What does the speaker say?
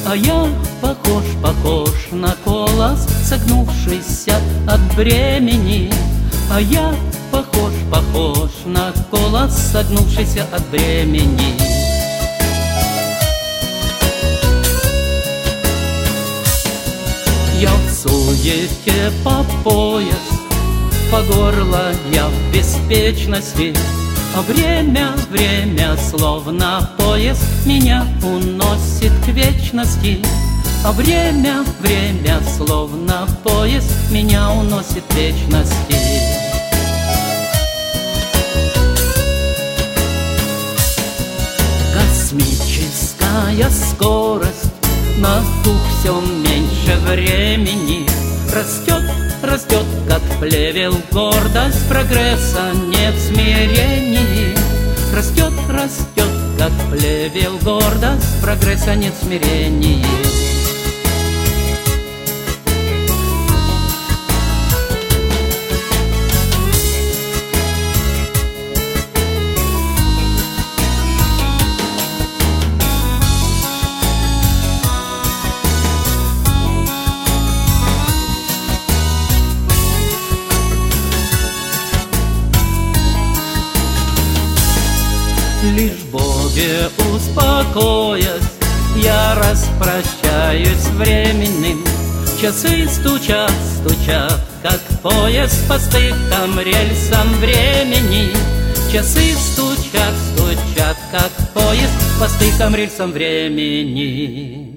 А я похож на колос, согнувшийся от бремени. А я похож на колос, согнувшийся от бремени. Я в суете по пояс, по горло я в беспечности, а время словно поезд меня уносит к вечности. А время словно поезд меня уносит к вечности. Космическая скорость, на дух все меньше времени. Растет, как плевел гордость, прогресса нет в смирении. Растет, как плевел гордость, прогресса нет в смирении. Лишь в Боге успокоясь, я распрощаюсь с временным. Часы стучат, как поезд по стыкам рельсам времени. Часы стучат, как поезд по стыкам рельсам времени.